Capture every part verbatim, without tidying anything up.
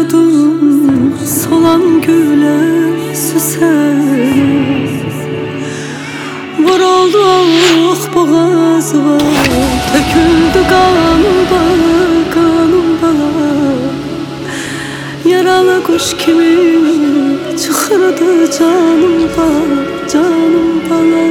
susadım, solan güle süsərim. Vurulduk boğazıma, töküldü kanım bala, kanım bala. Yaralı kuş kimi çıkırdı canım bala, canım bala.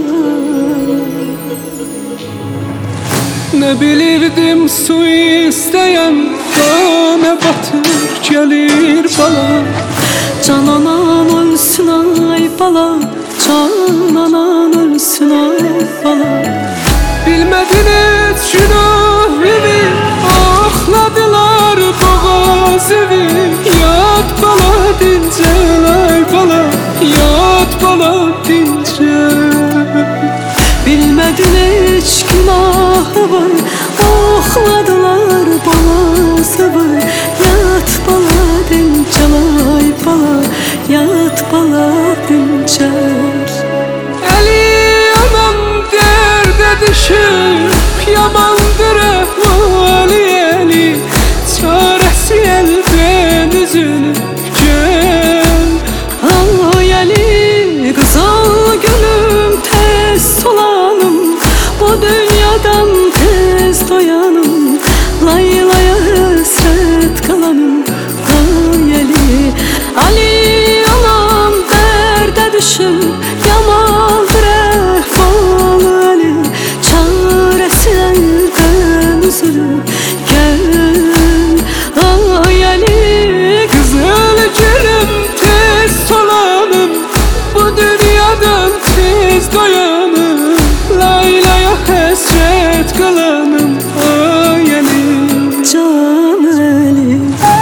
Ne bilirdim su isteyen kana batır gelir bala. Cananan ölsün ay bala, cananan ölsün ay bala. Bilmediniz günah evi, akladılar boğaz evi. Yat bala dincel ay bala, yat bala dincel. Bilmedin hiç günahı var, okladılar balası var. Yat bala dincel ay bala, yat bala dincel. Eli yaman derde düşüp yamandır ehvali eli. Çaresi elden üzülüp gel. Ay Ali kızıl gülüm, tez solanım, bu dünyadan tez doyanım. Laylaya hasret kalanım. Ay Ali, Ali anam derde düşüp yamandır ehval Ali. Çaresi elden üzülüp gel. Ay Ali Güzel gülüm tez solanım, bu dünyadan tez doyanım. Laylaya hasret kalanım. Ay Ali, can Ali.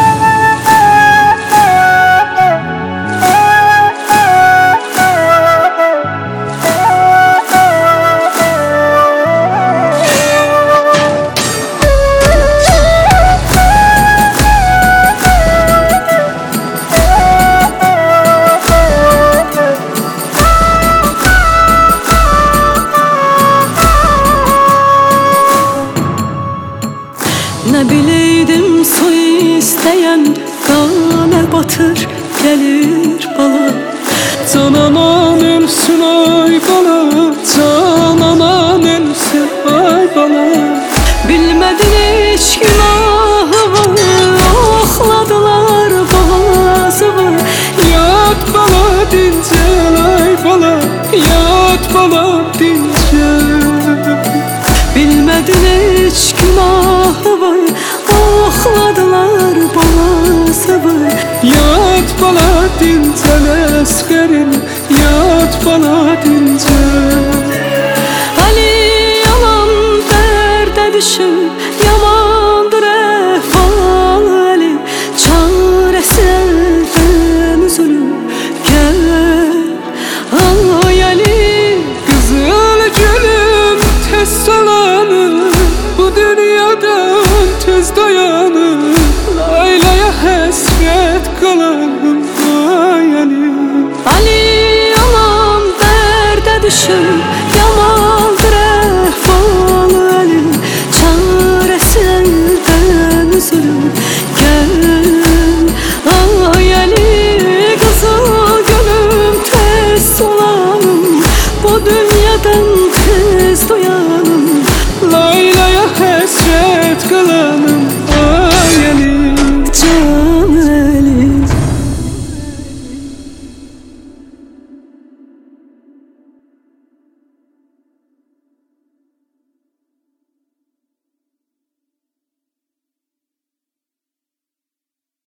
Ne bileydim su isteyen kana batır gelir bala. cananan ölsün ay bala, cananan ölsün ay bala. Bilmedin hiç günahı var, okladılar boğazı var. Yat bala dincel ay bala, yat bala dincel. Bilmedin hiç günahı var, okladılar boğazı var. Yat bala dincel eskerim, yat bala dincel. Ali yalan derde düşüp yamandır ehval Ali. Çaresi elden üzülüp gel. Ay Ali Güzel gülüm tez solanım, bu dünyadan tez dayanım. Laylaya hasret kalanım. Ay Ali, Ali yalan derde düşüp yamandır ehval Ali. Çaresi elden üzülüp gel. Ay Ali kızıl gülüm, tez solanım, bu dünyadan tez doyanım. laylaya hasret kalanım.